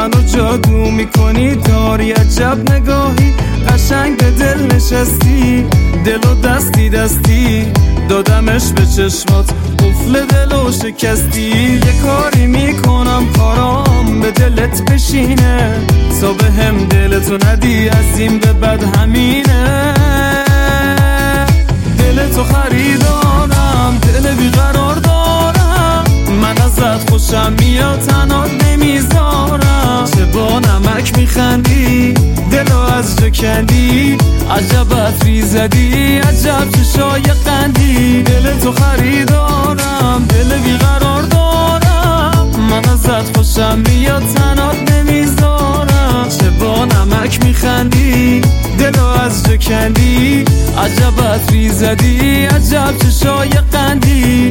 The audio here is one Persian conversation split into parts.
منو جادو میکنی، داری عجب نگاهی، قشنگ به دل نشستی، دلو دستی دستی دادمش به چشمات، قفل دلو شکستی. یه کاری میکنم کارام به دلت بشینه، تا به هم دلتو ندی از این به بعد همینه. دلتو خریدارم، دل بیقرار دارم، من ازت خوشم میاد تنات نمیذارم. چه با نمک میخندی، دلو از جا کندی، عجب عطری زدی، عجب چشای قندی. دلتو خریدارم، دل بیقرار دارم، من ازت خوشم میاد تنات نمیذارم. چه با نمک میخندی، دلو از جا کندی، عجب عطری زدی، عجب چشای قندی.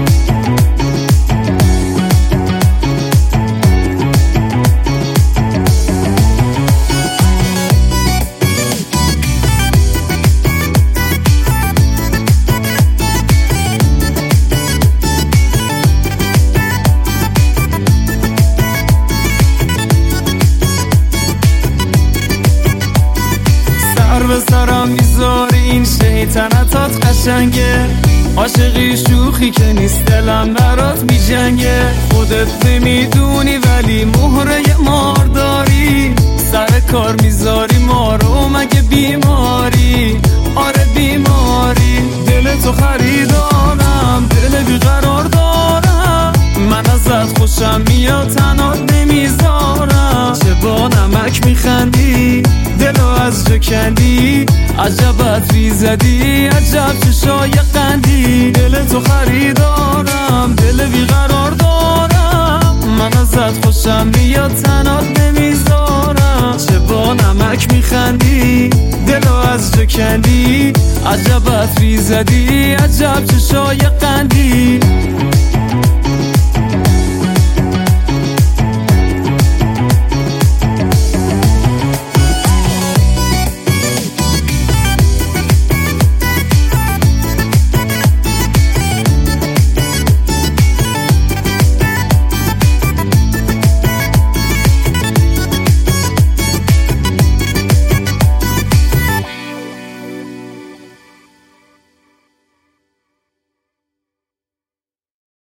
به سرم میذاری این شیطنتات قشنگه، عاشقی شوخی که نیست دلم برات میجنگه. خودت نمیدونی ولی مهره مار داری، سر کار میذاری مارو مگه بیماری؟ آره بیماری. دلتو خریدارم، دل بیقرار دارم، من ازت خوشم میاد تنات نمیذارم. چه با نمک میخندی، دلو از جا کندی، عجب عطری زدی، عجب چشای قندی. دلتو خریدارم، دل بیقرار دارم، من ازت خوشم میاد تنات نمیذارم. چه با نمک میخندی، دلو از جا کندی، عجب عطری زدی، عجب چشای قندی.